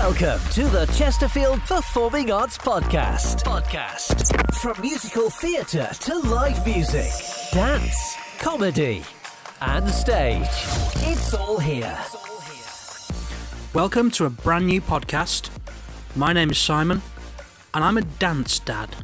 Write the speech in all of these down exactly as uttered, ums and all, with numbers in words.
Welcome to the Chesterfield Performing Arts Podcast. Podcast. From musical theatre to live music, dance, comedy, and stage. It's all here. Welcome to a brand new podcast. My name is Simon, and I'm a dance dad.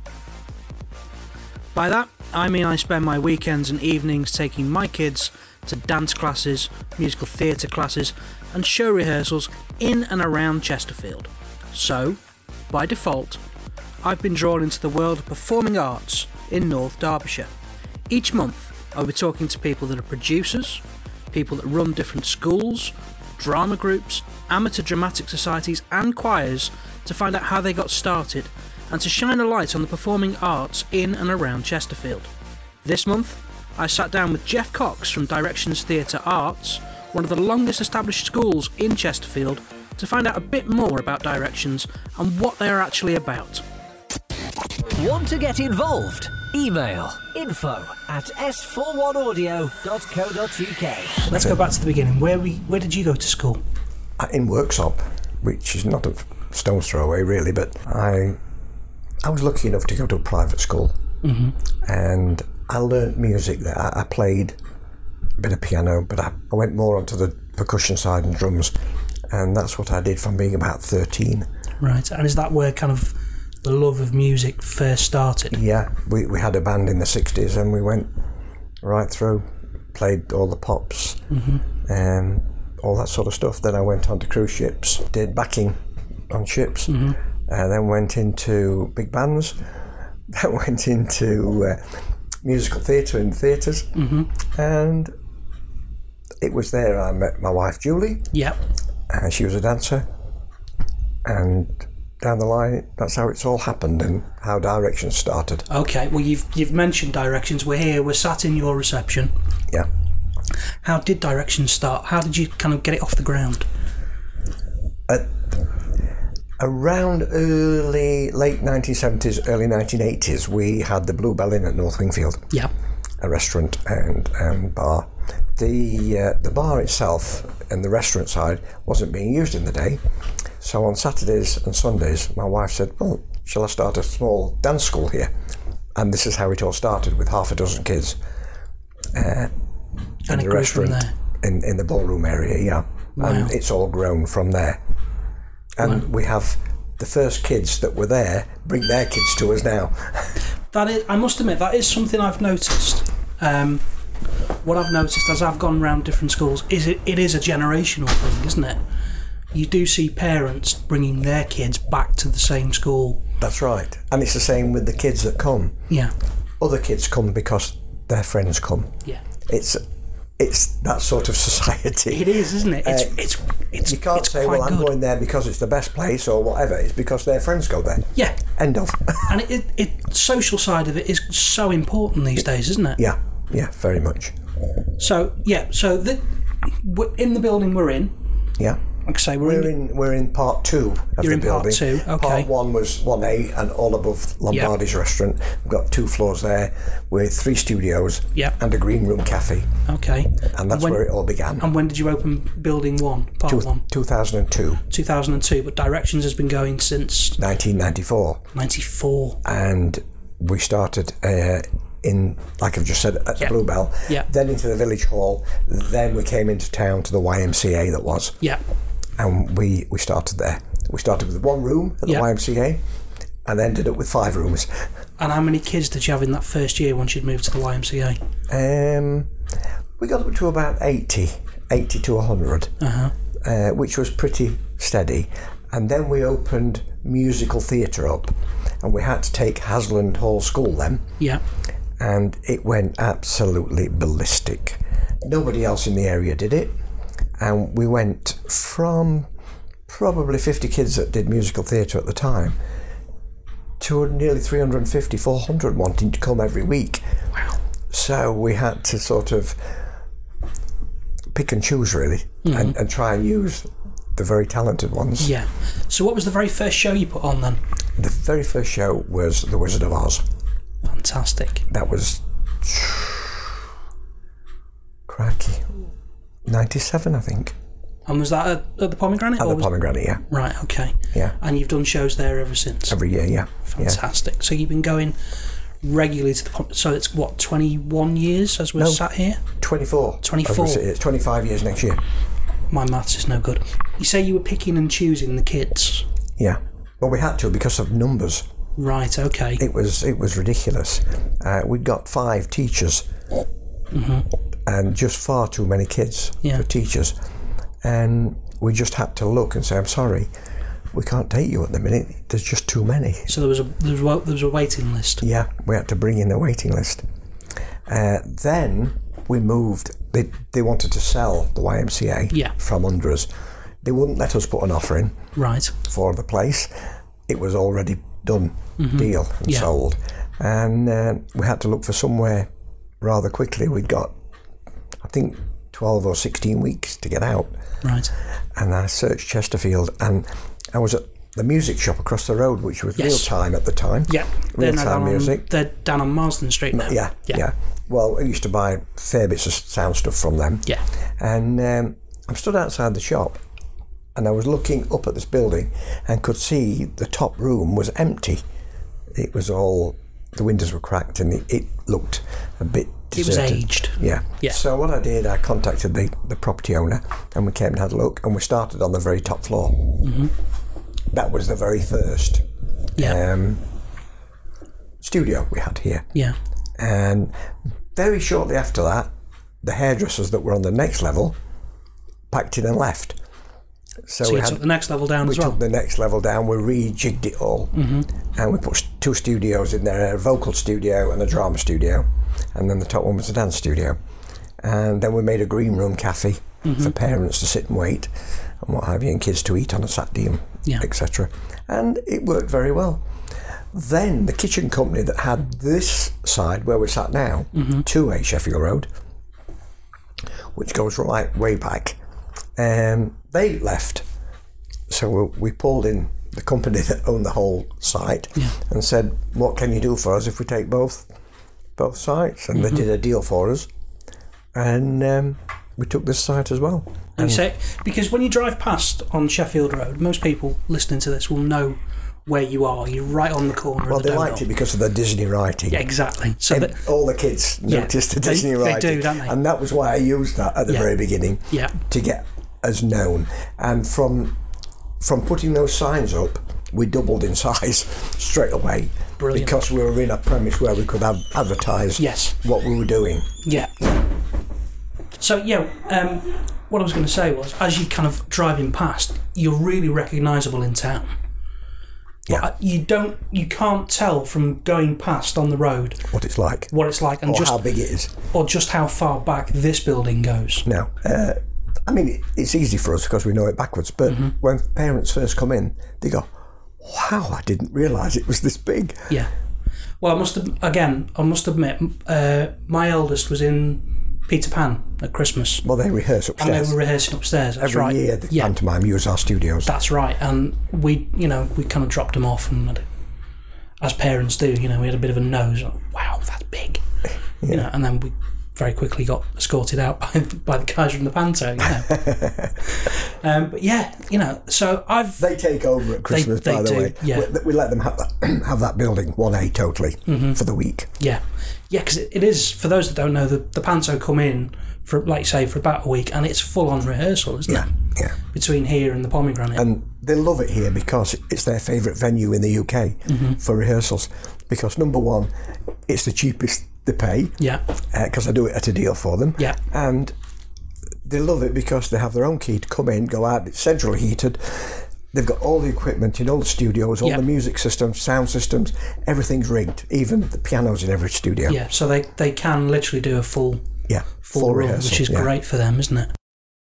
By that, I mean I spend my weekends and evenings taking my kids to dance classes, musical theatre classes, and show rehearsals in and around Chesterfield. So, by default, I've been drawn into the world of performing arts in North Derbyshire. Each month, I'll be talking to people that are producers, people that run different schools, drama groups, amateur dramatic societies and choirs to find out how they got started and to shine a light on the performing arts in and around Chesterfield. This month, I sat down with Jeff Cox from Directions Theatre Arts, one of the longest established schools in Chesterfield, to find out a bit more about Directions and what they are actually about. Want to get involved? Email info at s four one audio dot co dot uk. Let's go back to the beginning. Where we, where did you go to school? In Worksop, which is not a stone's throw away really, but I I was lucky enough to go to a private school, mm-hmm. and I learnt music there. I, I played a bit of piano, but I, I went more onto the percussion side and drums, and that's what I did from being about thirteen. Right, and is that where kind of the love of music first started? Yeah, we, we had a band in the sixties and we went right through, played all the pops, mm-hmm. and all that sort of stuff. Then I went on to cruise ships, did backing on ships, mm-hmm. and then went into big bands, then went into uh, musical theatre in theatres, mm-hmm. and it was there I met my wife Julie. Yep. And she was a dancer, and down the line that's how it's all happened and how Directions started. Okay, well you've you've mentioned Directions. We're here, we're sat in your reception. Yeah. How did Directions start? How did you kind of get it off the ground? At around early, late nineteen seventies, early nineteen eighties, we had the Bluebell Inn at North Wingfield. Yeah. A restaurant and, and bar. The uh, the bar itself and the restaurant side wasn't being used in the day, so on Saturdays and Sundays my wife said, well, shall I start a small dance school here? And this is how it all started, with half a dozen kids uh, and in the restaurant in, in the ballroom area. Yeah. Wow. And it's all grown from there, and wow. we have the first kids that were there bring their kids to us now. That is, I must admit, that is something I've noticed. Um, what I've noticed as I've gone around different schools is it, it is a generational thing, isn't it? You do see parents bringing their kids back to the same school. That's right. And it's the same with the kids that come. Yeah. Other kids come because their friends come. Yeah. It's it's that sort of society. It is, isn't it? It's uh, it's, it's You can't it's say, well, I'm good. going there because it's the best place or whatever. It's because their friends go there. Yeah. End of. And it, it, it social side of it is so important these days, isn't it? Yeah. Yeah, very much. So, yeah, so the, in the building we're in. Yeah. Like I say, we're, we're in, in we're in part two of You're the in building. part two, okay. Part one was one A and all above Lombardi's yep. restaurant. We've got two floors there with three studios yep. and a green room cafe. Okay. And that's when, where it all began. And when did you open building one, part two, one? two thousand two. two thousand two, but Directions has been going since? nineteen ninety-four. ninety-four. And we started uh, in, like I've just said, at the yep. Bluebell, yep. then into the village hall, then we came into town to the Y M C A that was. Yeah. And we, we started there. We started with one room at the yep. Y M C A and ended up with five rooms. And how many kids did you have in that first year once you'd moved to the Y M C A? Um, we got up to about eighty, eighty to one hundred, uh-huh. uh, which was pretty steady. And then we opened musical theatre up, and we had to take Hasland Hall School then. Yeah. And it went absolutely ballistic. Nobody else in the area did it. And we went from probably fifty kids that did musical theatre at the time to nearly three hundred fifty, four hundred wanting to come every week. Wow. So we had to sort of pick and choose, really, mm-hmm. and, and try and use the very talented ones. Yeah. So what was the very first show you put on then? The very first show was The Wizard of Oz. Fantastic. That was... Crikey. ninety-seven, I think. And was that at, at the Pomegranate? At or the was... Pomegranate, yeah. Right, okay. Yeah. And you've done shows there ever since? Every year, yeah. Fantastic. Yeah. So you've been going regularly to the Pom- so it's what, twenty-one years as we're no, sat here? twenty-four. twenty-four. It's twenty-five years next year. My maths is no good. You say you were picking and choosing the kids? Yeah. Well, we had to because of numbers. Right, okay. It was it was ridiculous. Uh, we'd got five teachers mm-hmm. and just far too many kids yeah. for teachers. And we just had to look and say, I'm sorry, we can't take you at the minute. There's just too many. So there was a there was a, there was a waiting list? Yeah, we had to bring in a waiting list. Uh, then we moved. They, they wanted to sell the Y M C A yeah. from under us. They wouldn't let us put an offer in right. for the place. It was already done, mm-hmm. deal and yeah. sold. And uh, we had to look for somewhere rather quickly. We'd got, I think, twelve or sixteen weeks to get out. Right. And I searched Chesterfield, and I was at the music shop across the road, which was yes. Real Time at the time. Yeah. Real they're Time on, Music. They're down on Marsden Street now. Yeah, yeah, yeah. Well, I used to buy fair bits of sound stuff from them. Yeah. And um, I'm stood outside the shop, and I was looking up at this building and could see the top room was empty. It was all, the windows were cracked, and it, it looked a bit deserted. It was aged. Yeah. yeah. So what I did, I contacted the, the property owner, and we came and had a look, and we started on the very top floor. Mm-hmm. That was the very first yeah. um, studio we had here. Yeah. And very shortly after that, the hairdressers that were on the next level packed in and left. So, so we you had, took the next level down we as well? We took the next level down, we rejigged it all, mm-hmm. and we put two studios in there, a vocal studio and a drama studio, and then the top one was a dance studio. And then we made a green room cafe mm-hmm. for parents to sit and wait, and what have you, and kids to eat on a Saturday, and yeah. et cetera. And it worked very well. Then the kitchen company that had this side where we're sat now, mm-hmm. two A Sheffield Road, which goes right way back, um, they left. So we pulled in the company that owned the whole site yeah. and said, what can you do for us if we take both both sites? And mm-hmm. they did a deal for us, and um, we took this site as well. And you say, because when you drive past on Sheffield Road, most people listening to this will know where you are. You're right on the corner well, of the they donut. liked it because of the Disney writing. Yeah, exactly. So and that, all the kids yeah, noticed the Disney they, writing. They do, don't they? And that was why I used that at the yeah. very beginning yeah. to get us known. And from from putting those signs up, we doubled in size straight away. Brilliant. Because we were in a premise where we could have advertise yes. what we were doing. Yeah. So, yeah, um, what I was going to say was, as you're kind of driving past, you're really recognisable in town. Yeah. You don't, you can't tell from going past on the road what it's like, what it's like, and or just how big it is, or just how far back this building goes. No, uh, I mean it's easy for us because we know it backwards. But mm-hmm. when parents first come in, they go, "Wow, I didn't realise it was this big." Yeah. Well, I must have, again, I must admit, uh, my eldest was in Peter Pan at Christmas. Well, they rehearse upstairs. And they were rehearsing upstairs. That's Every right. year, the yeah. pantomime use our studios. That's right. And we, you know, we kind of dropped them off, and as parents do, you know, we had a bit of a nose. Like, wow, that's big. Yeah. You know, and then we very quickly got escorted out by, by the guys from the panto. You know. um, but yeah, you know, so I've. They take over at Christmas. They, they by the do, way, yeah. we, we let them have that, have that building one A totally mm-hmm. for the week. Yeah. Yeah, because it, it is, for those that don't know, the, the panto come in for, like you say, for about a week, and it's full on rehearsal, isn't yeah, it? Yeah, yeah. Between here and the Pomegranate. And they love it here because it's their favourite venue in the U K mm-hmm. for rehearsals. Because number one, it's the cheapest they pay. Yeah. Because uh, I do it at a deal for them. Yeah. And they love it because they have their own key to come in, go out. It's centrally heated. They've got all the equipment in all the studios, all yep. the music systems, sound systems, everything's rigged, even the pianos in every studio. Yeah, so they, they can literally do a full yeah, full, full run, rehearsal, which is yeah. great for them, isn't it?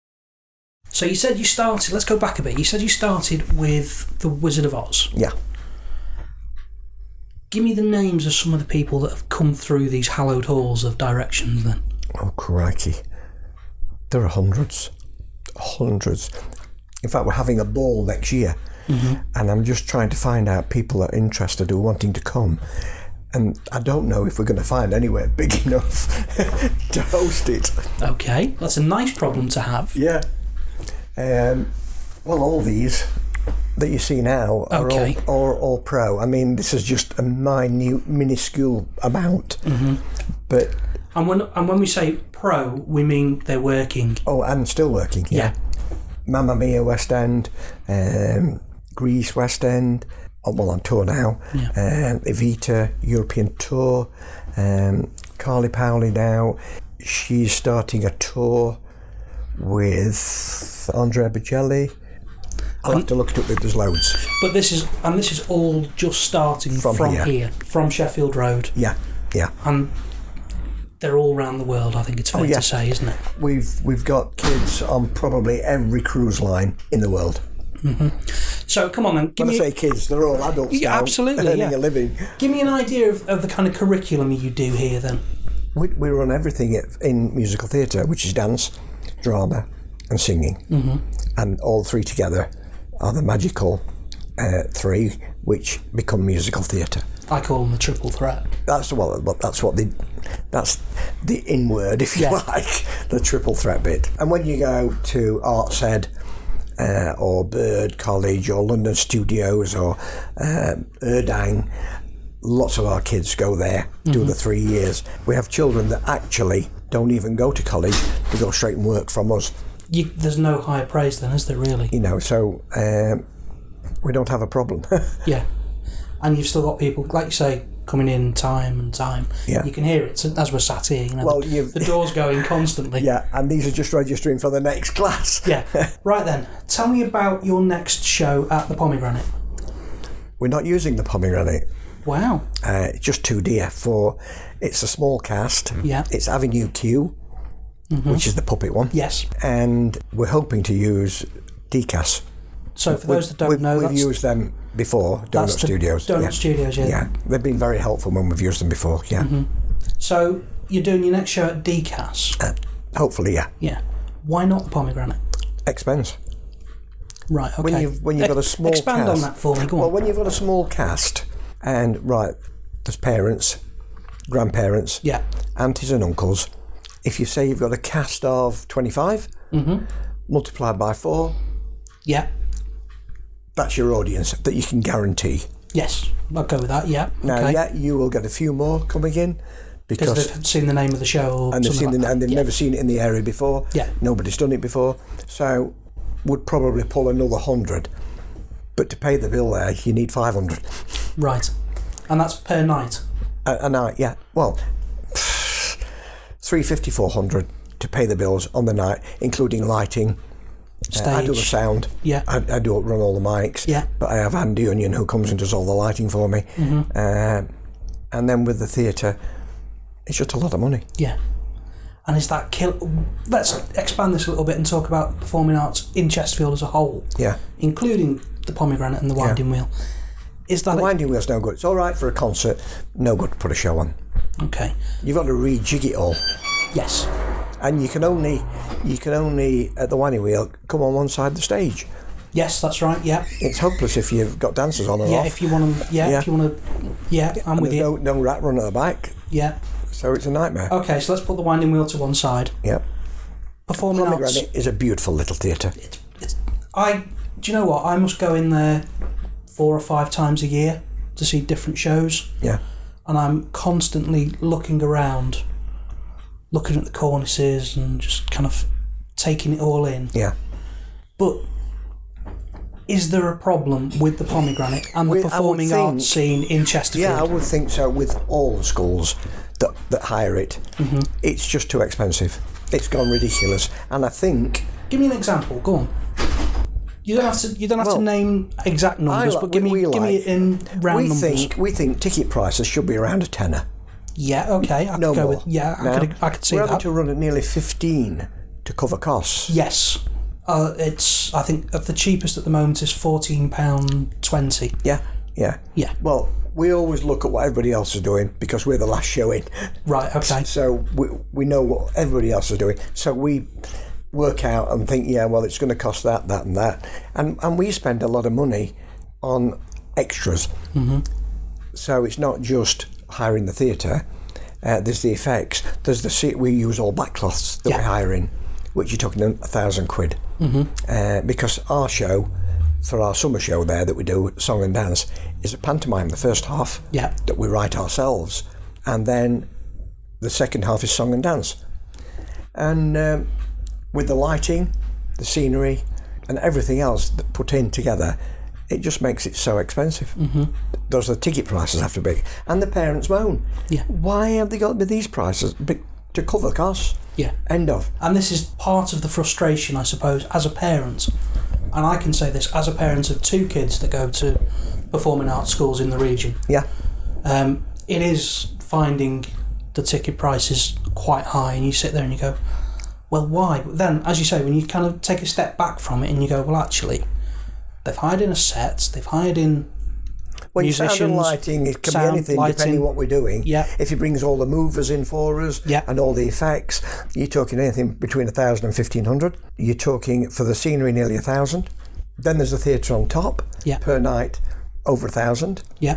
So you said you started, let's go back a bit, you said you started with The Wizard of Oz. Yeah. Give me the names of some of the people that have come through these hallowed halls of directions then. Oh, crikey. There are hundreds. Hundreds. In fact, we're having a ball next year, mm-hmm. and I'm just trying to find out people that are interested who are wanting to come. And I don't know if we're going to find anywhere big enough to host it. Okay, that's a nice problem to have. Yeah. Um, well, all these that you see now are Okay. all, all, all pro. I mean, this is just a minute, minuscule amount. Mm-hmm. But And when and when we say pro, we mean they're working. oh, and still working. Yeah. Yeah. Mamma Mia West End, um, Greece West End. Oh, well, on tour now. Yeah. Um, Evita European tour. Um, Carly Powley now. She's starting a tour with Andrea Bocelli. I'll have to look it up. There's loads. But this is and this is all just starting From from, here. here. from Sheffield Road, Yeah, yeah. and they're all around the world. I think it's fair Oh, yeah. to say, isn't it? We've we've got kids on probably every cruise line in the world. So come on then, give When I me say kids, they're all adults Yeah, now, absolutely, earning yeah. a living. give me an idea of, of the kind of curriculum you do here. Then We, we run everything at- in musical theatre, which is dance, drama, and singing, mm-hmm. and all three together are the magical uh, three, which become musical theatre. I call them the triple threat. That's well, but that's what the that's the in word, if you Yeah. like, the triple threat bit. And when you go to Arts Ed uh, or Bird College or London Studios or um, Erdang, lots of our kids go there, do Mm-hmm. the three years. We have children that actually don't even go to college; they go straight and work from us. You, there's no higher praise then, is there really? You know, so um, we don't have a problem. Yeah. And you've still got people, like you say, coming in time and time. Yeah. You can hear it as we're sat here. You know, Well, the, you've- the door's going constantly. Yeah, and these are just registering for the next class. Yeah. Right then, tell me about your next show at the Pomegranate. We're not using the pomegranate. Wow. Uh, it's just two D F four. It's a small cast. Yeah. It's Avenue Q, which is the puppet one. Yes. And we're hoping to use D C A S. So for those that don't we've, know, we've that's, used them before, Donut that's the Studios. Donut yeah. Studios, yeah. Yeah, they've been very helpful when we've used them before. Yeah, So you're doing your next show at D C A S. uh, hopefully, yeah. Yeah. Why not the Pomegranate? Expense. Right. Okay. When you've when you've got a small expand cast, on that for me. Go on. Well, when you've got a small cast, and right, there's parents, grandparents, yeah. aunties and uncles. If you say you've got a cast of twenty-five, Mm-hmm. multiplied by four, Yeah. that's your audience that you can guarantee. Yes. I'll go with that. Yeah. Now, okay. yeah, you will get a few more coming in Because because they've seen the name of the show or and they've something seen like the, and that. they've Yeah. never seen it in the area before. Yeah. Nobody's done it before, so would probably pull another hundred. But to pay the bill there, you need five hundred. Right. And that's per night. A, a night, yeah. Well, three fifty, four hundred to pay the bills on the night, including lighting. Stage. Uh, I do the sound. Yeah. I, I do run all the mics. Yeah. But I have Andy Onion who comes and does all the lighting for me. Mm-hmm. Uh, and then with the theatre, it's just a lot of money. Yeah. And is that kill? Let's expand this a little bit and talk about performing arts in Chesterfield as a whole, Yeah. including the Pomegranate and the Winding Wheel. Is that The a- Winding Wheel's no good. It's all right for a concert, no good to put a show on. okay? You've got to rejig it all. Yes. And you can only, you can only, at the Winding Wheel, come on one side of the stage. Yes, that's right. Yeah. It's hopeless if you've got dancers on and Yeah. off. If you want to. Yeah, Yeah. If you want to. Yeah. I'm and with there's you. no, no rat run at the back, Yeah. so it's a nightmare. Okay. So let's put the Winding Wheel to one side. Yeah. Performing arts. Pomegranate is a beautiful little theatre. It's, it's, I. Do you know what? I must go in there four or five times a year to see different shows, Yeah. and I'm constantly looking around, looking at the cornices and just kind of taking it all in. Yeah. But is there a problem with the Pomegranate and the With- I would performing think- arts scene in Chesterfield? Yeah, I would think so with all the schools that, that hire it. Mm-hmm. It's just too expensive. It's gone ridiculous. And I think Give me an example. Go on. You don't have to. You don't have Well, to name exact numbers, I- but give me we give me like- it in round we numbers. think we think ticket prices should be around a tenner. Yeah. Okay. I No could go more. with. Yeah. I Now, could. I could see we're having that. to run at nearly fifteen to cover costs. Yes. Uh, it's. I think the cheapest at the moment is fourteen pound twenty. Yeah, yeah. Yeah. Well, we always look at what everybody else is doing because we're the last show in. Right. Okay. So we, we know what everybody else is doing. So we work out and think, yeah, well, it's going to cost that, that, and that, and and we spend a lot of money on extras. Mm-hmm. So it's not just hiring the theatre. Uh, there's the effects. There's the seat. We use all backcloths that Yeah. we're hiring, which you're talking a thousand quid. mm-hmm. uh, because our show, for our summer show there that we do, Song and Dance, is a pantomime, the first half, yeah. that we write ourselves, and then the second half is Song and Dance. And um, with the lighting, the scenery, and everything else that put in together, it just makes it so expensive. Mm-hmm. Those are the ticket prices have to be. And the parents moan. Yeah. Why have they got to be these prices? Be- to cover costs. Yeah. End of. And this is part of the frustration, I suppose, as a parent. And I can say this as a parent of two kids that go to performing arts schools in the region. Yeah. Um, it is finding the ticket prices quite high, and you sit there and you go, well, why? But then, as you say, when you kind of take a step back from it and you go, well, actually, they've hired in a set, they've hired in Well, musicians, sound and lighting, it can sound, be anything lighting. depending what we're doing. Yeah. If he brings all the movers in for us Yeah. and all the effects, you're talking anything between one thousand and fifteen hundred. You're talking, for the scenery, nearly one thousand. Then there's the theatre on top, Yeah. per night, over one thousand. Yeah.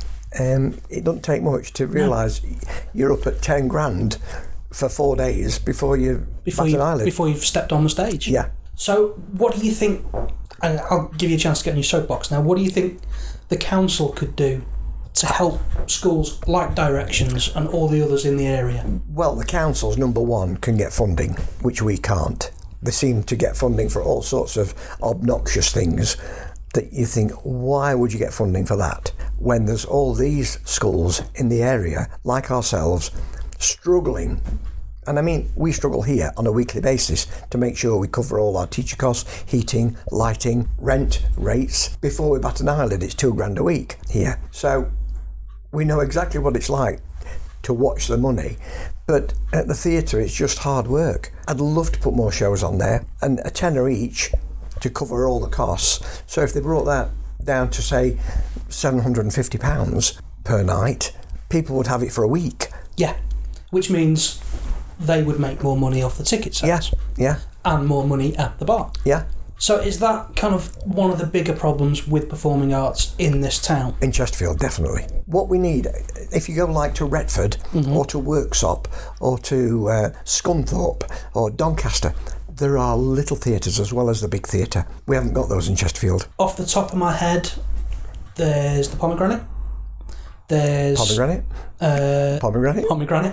Um, it doesn't take much to realise no. you're up at ten grand for four days before you before bat you an eyelid. before you've stepped on the stage. Yeah. So what do you think, and I'll give you a chance to get on your soapbox now, what do you think the council could do to help schools like Directions and all the others in the area? Well, the councils, number one, can get funding, which we can't. They seem to get funding for all sorts of obnoxious things that you think, why would you get funding for that? When there's all these schools in the area, like ourselves, struggling. And I mean, we struggle here on a weekly basis to make sure we cover all our teacher costs, heating, lighting, rent, rates. Before we bat an eyelid, it's two grand a week here. So we know exactly what it's like to watch the money. But at the theatre, it's just hard work. I'd love to put more shows on there, and a tenner each to cover all the costs. So if they brought that down to, say, seven hundred and fifty pounds per night, people would have it for a week. Yeah, which means they would make more money off the ticket sales. Yeah, yeah. And more money at the bar. Yeah. So is that kind of one of the bigger problems with performing arts in this town? In Chesterfield, definitely. What we need, if you go like to Retford, mm-hmm. or to Worksop, or to uh, Scunthorpe, or Doncaster, there are little theatres as well as the big theatre. We haven't got those in Chesterfield. Off the top of my head, there's the Pomegranate. There's... Pomegranate? Uh, Pomegranate? Pomegranate.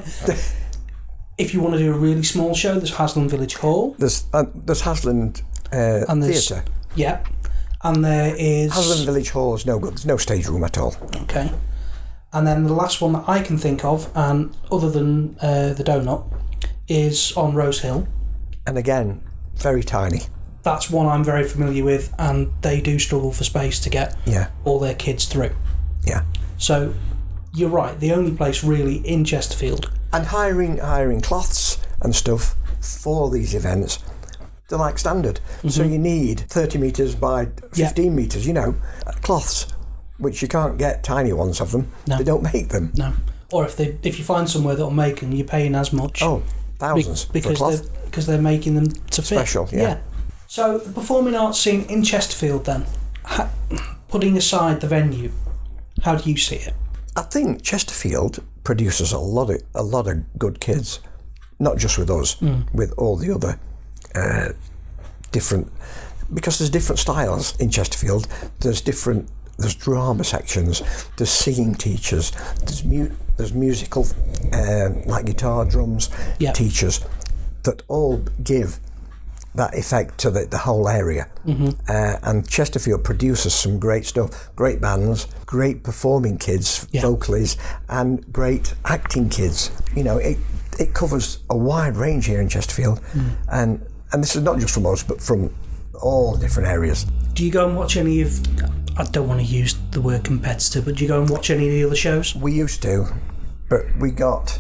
If you want to do a really small show, there's Hasland Village Hall. There's uh, there's Hasland uh, and Theatre. Yeah. And there is... Hasland Village Hall is no good. There's no stage room at all. Okay. And then the last one that I can think of, and other than uh, the Donut, is on Rose Hill. And again, very tiny. That's one I'm very familiar with, and they do struggle for space to get yeah. all their kids through. Yeah. So you're right, the only place really in Chesterfield. And hiring hiring cloths and stuff for these events, they're like standard. Mm-hmm. So you need thirty metres by fifteen yeah. metres, you know, cloths, which you can't get tiny ones of them. No. They don't make them. No. Or if they if you find somewhere that'll make them, you're paying as much. Oh, thousands be- because for they're because they're making them to fit. Special, yeah. yeah. So the performing arts scene in Chesterfield, then, ha- putting aside the venue, how do you see it? I think Chesterfield produces a lot of a lot of good kids, not just with us, mm. with all the other uh, different, because there's different styles in Chesterfield. There's different. There's drama sections. There's singing teachers. There's mu- There's musical, uh, like guitar, drums yep. teachers that all give that effect to the, the whole area. Mm-hmm. Uh, and Chesterfield produces some great stuff, great bands, great performing kids, yeah. vocalies, and great acting kids. You know, it it covers a wide range here in Chesterfield. Mm. And and this is not just from us, but from all different areas. Do you go and watch any of, I don't want to use the word competitor, but do you go and watch any of the other shows? We used to, but we got,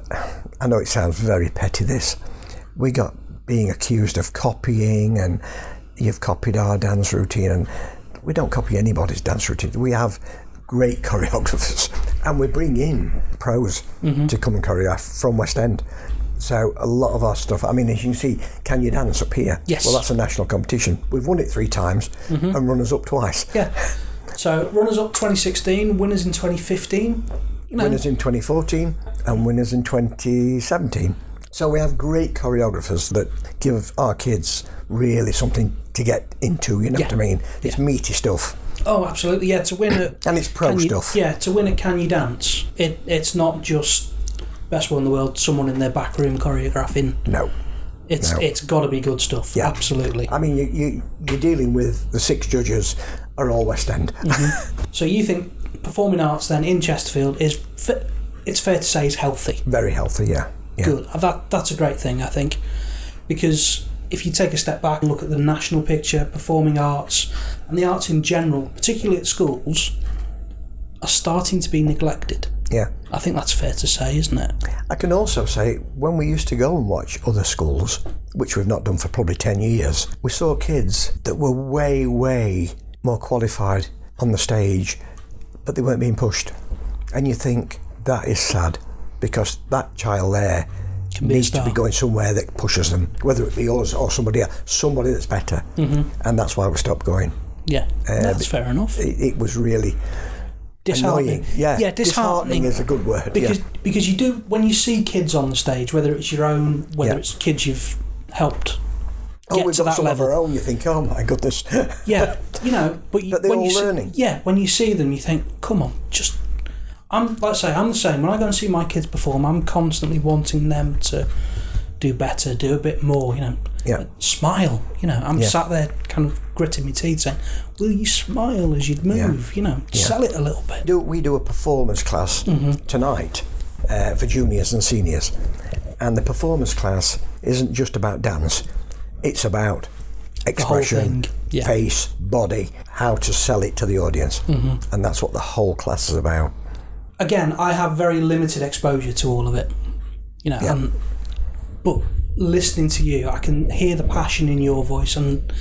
I know it sounds very petty this, we got being accused of copying, and you've copied our dance routine, and we don't copy anybody's dance routine. We have great choreographers, and we bring in pros mm-hmm. to come and choreograph from West End. So a lot of our stuff, I mean, as you can see, Can You Dance up here? Yes. Well, that's a national competition. We've won it three times mm-hmm. and runners up twice. Yeah. So runners up twenty sixteen, winners in twenty fifteen. You know. Winners in twenty fourteen and winners in twenty seventeen. So we have great choreographers that give our kids really something to get into, you know Yeah. what I mean? It's Yeah. meaty stuff. Oh, absolutely, yeah. To win a And it's pro Can You- stuff. Yeah, to win a Can You Dance, it it's not just best one in the world, someone in their back room choreographing. No. It's No. it's got to be good stuff. Yeah. Absolutely. I mean, you, you, you're dealing with the six judges are all West End. So you think performing arts then in Chesterfield is fi- it's fair to say is healthy. Very healthy, yeah. yeah. Good. That that's a great thing, I think, because if you take a step back and look at the national picture, performing arts and the arts in general, particularly at schools, are starting to be neglected. Yeah. I think that's fair to say, isn't it? I can also say, when we used to go and watch other schools, which we've not done for probably ten years, we saw kids that were way, way more qualified on the stage, but they weren't being pushed. And you think, that is sad, because that child there Can be a needs to star. be going somewhere that pushes them, whether it be us or somebody else, somebody that's better. Mm-hmm. And that's why we stopped going. Yeah, Uh, that's fair enough. It, it was really Disheartening. annoying. Yeah, yeah, disheartening. is a good word. because yeah. because you do, when you see kids on the stage, whether it's your own, whether Yeah. it's kids you've helped Oh, get we've to got that some level. of our own. You think, oh my goodness. Yeah, you know, but, you, But they're when all you see, learning. Yeah, when you see them, you think, come on, just. I'm like I say, I'm the same. When I go and see my kids perform, I'm constantly wanting them to do better, do a bit more. You know, Yeah. smile. You know, I'm Yeah. sat there, kind of gritting my teeth, saying, "Will you smile as you move? You know, Yeah. sell it a little bit." do we do a performance class Mm-hmm. tonight uh, for juniors and seniors, and the performance class isn't just about dance; it's about whole expression, thing, yeah. face, body, how to sell it to the audience, mm-hmm. and that's what the whole class is about. Again, I have very limited exposure to all of it, you know. Yeah. And, but listening to you, I can hear the passion in your voice, and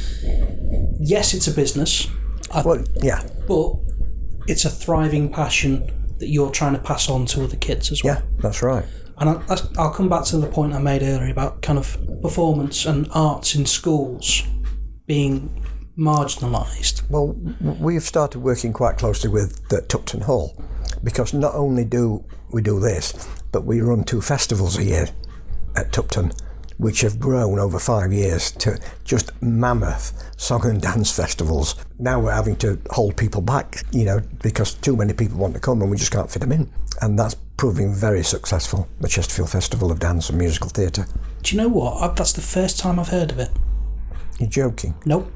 yes, it's a business, I, Well, yeah, but it's a thriving passion that you're trying to pass on to other kids as well. yeah, that's right. And I, that's- I'll come back to the point I made earlier about kind of performance and arts in schools being marginalised. Well, w- we've started working quite closely with the Tupton Hall, because not only do we do this, but we run two festivals a year at Tupton, which have grown over five years to just mammoth song and dance festivals. Now we're having to hold people back, you know, because too many people want to come and we just can't fit them in. And that's proving very successful, the Chesterfield Festival of Dance and Musical Theatre. Do you know what? I, that's the first time I've heard of it. You're joking? Nope.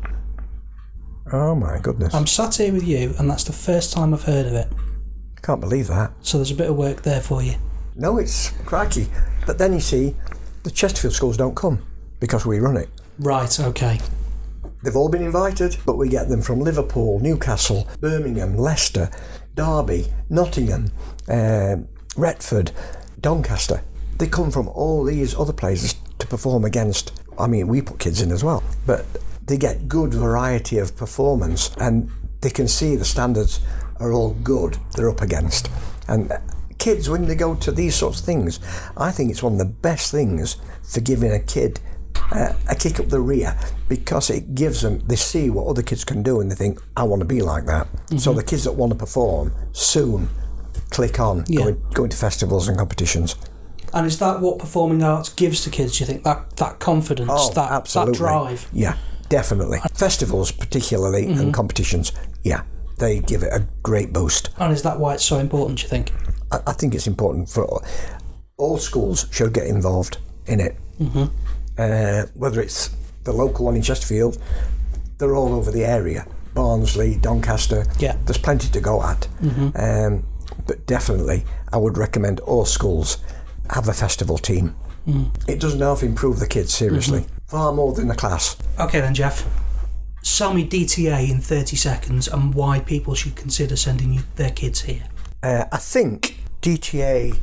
Oh my goodness. I'm sat here with you, and that's the first time I've heard of it. Can't believe that. So there's a bit of work there for you. No, it's crikey. But then you see, the Chesterfield schools don't come because we run it. Right, okay. They've all been invited, but we get them from Liverpool, Newcastle, Birmingham, Leicester, Derby, Nottingham, uh, Retford, Doncaster. They come from all these other places to perform against. I mean, we put kids in as well, but they get good variety of performance, and they can see the standards are all good they're up against. And kids, when they go to these sorts of things, I think it's one of the best things for giving a kid uh, a kick up the rear, because it gives them, they see what other kids can do and they think, I want to be like that. Mm-hmm. So the kids that want to perform soon click on Yeah. going, going to festivals and competitions. And is that what performing arts gives to kids, do you think? That that confidence, Oh, that, absolutely. that drive? Yeah, definitely. Festivals particularly, Mm-hmm. and competitions, yeah, they give it a great boost. And is that why it's so important, do you think? I, I think it's important for all, all schools should get involved in it. Mm-hmm. Uh, whether it's the local one in Chesterfield, they're all over the area. Barnsley, Doncaster, Yeah. there's plenty to go at. Mm-hmm. Um, but definitely, I would recommend all schools have a festival team. Mm. It does half improve the kids, seriously. Mm-hmm. Far more than a class. Okay then, Jeff. Sell me D T A in thirty seconds and why people should consider sending you their kids here. Uh, I think D T A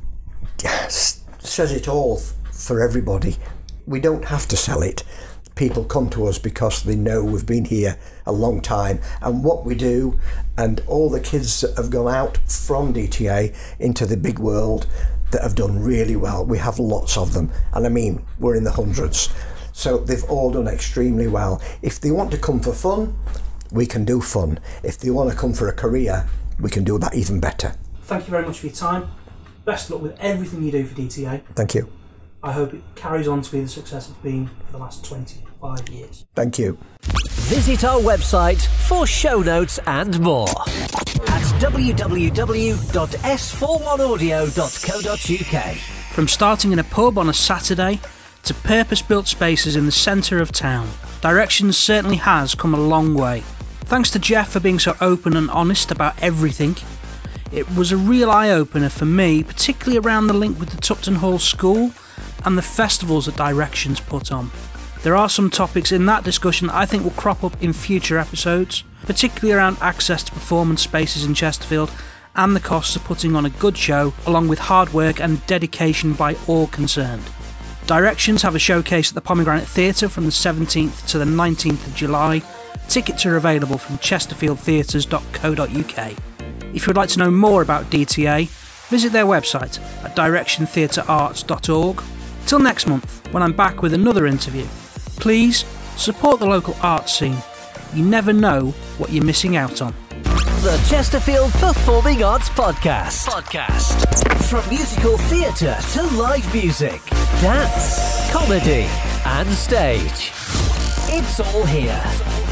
s- says it all f- for everybody. We don't have to sell it. People come to us because they know we've been here a long time and what we do, and all the kids that have gone out from D T A into the big world that have done really well. We have lots of them, and I mean, we're in the hundreds. So they've all done extremely well. If they want to come for fun, we can do fun. If they want to come for a career, we can do that even better. Thank you very much for your time. Best of luck with everything you do for D T A. Thank you. I hope it carries on to be the success it's been for the last twenty-five years. Thank you. Visit our website for show notes and more at w w w dot s four one audio dot co dot u k. From starting in a pub on a Saturday to purpose-built spaces in the centre of town, Directions certainly has come a long way. Thanks to Jeff for being so open and honest about everything. It was a real eye-opener for me, particularly around the link with the Tupton Hall School and the festivals that Directions put on. There are some topics in that discussion that I think will crop up in future episodes, particularly around access to performance spaces in Chesterfield and the costs of putting on a good show, along with hard work and dedication by all concerned. Directions have a showcase at the Pomegranate Theatre from the seventeenth to the nineteenth of July. Tickets are available from chesterfield theatres dot co dot u k. If you would like to know more about D T A, visit their website at direction theatre arts dot org. Till next month, when I'm back with another interview, please support the local arts scene. You never know what you're missing out on. The Chesterfield Performing Arts Podcast. Podcast. From musical theatre to live music, dance, comedy, and stage. It's all here.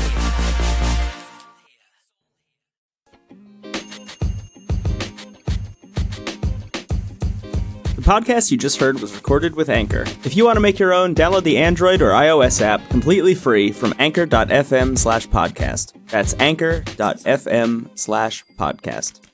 The podcast you just heard was recorded with Anchor. If you want to make your own, download the Android or iOS app completely free from anchor dot f m slash podcast. That's anchor dot f m slash podcast.